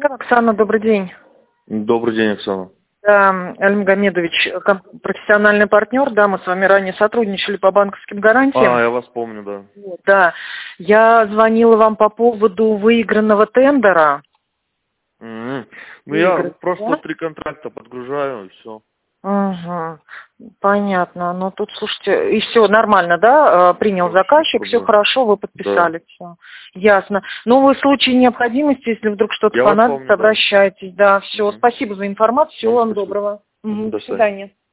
Оксана, добрый день. Добрый день, Оксана. Да, Аль Магомедович, профессиональный партнер, да, мы с вами ранее сотрудничали по банковским гарантиям. Я вас помню, да. Вот, да, я звонила вам по поводу выигранного тендера. Ну, я просто да? 3 контракта подгружаю, и все. Угу. Понятно. Ну тут, слушайте, и все нормально, да? Принял заказчик, все да. хорошо, вы подписали, все. Ясно. Но вы в случае необходимости, если вдруг что-то понадобится, помню, да. обращайтесь. Да, все. Спасибо за информацию. Всего вам доброго. До До свидания.